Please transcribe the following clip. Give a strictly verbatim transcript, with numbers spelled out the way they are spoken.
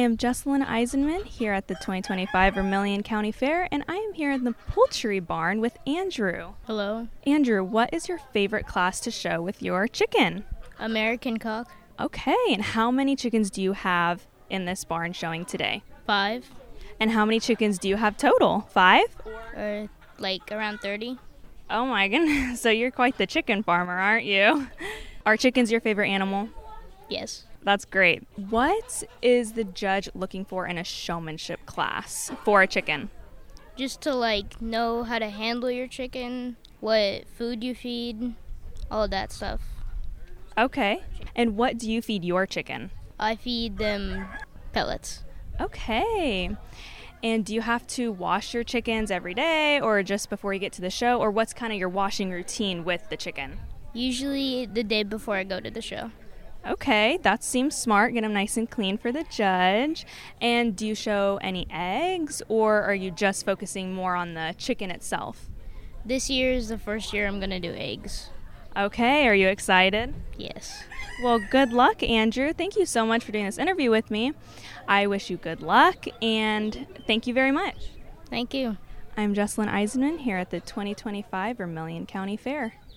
am Jesselyn Eisenman here at the twenty twenty-five Vermilion County Fair, and I am here in the poultry barn with Andrew. Hello. Andrew, what is your favorite class to show with your chicken? American cock. Okay, and how many chickens do you have in this barn showing today? Five. And how many chickens do you have total? Five? Or like around thirty. Oh my goodness, so you're quite the chicken farmer, aren't you? Are chickens your favorite animal? Yes. That's great. What is the judge looking for in a showmanship class for a chicken? Just to like know how to handle your chicken, what food you feed, all of that stuff. Okay. And what do you feed your chicken? I feed them pellets. Okay. And do you have to wash your chickens every day or just before you get to the show? Or what's kind of your washing routine with the chicken? Usually the day before I go to the show. Okay, that seems smart. Get them nice and clean for the judge. And do you show any eggs, or are you just focusing more on the chicken itself? This year is the first year I'm going to do eggs. Okay, are you excited? Yes. Well, good luck, Andrew. Thank you so much for doing this interview with me. I wish you good luck, and thank you very much. Thank you. I'm Jesselyn Eisenman here at the twenty twenty-five Vermilion County Fair.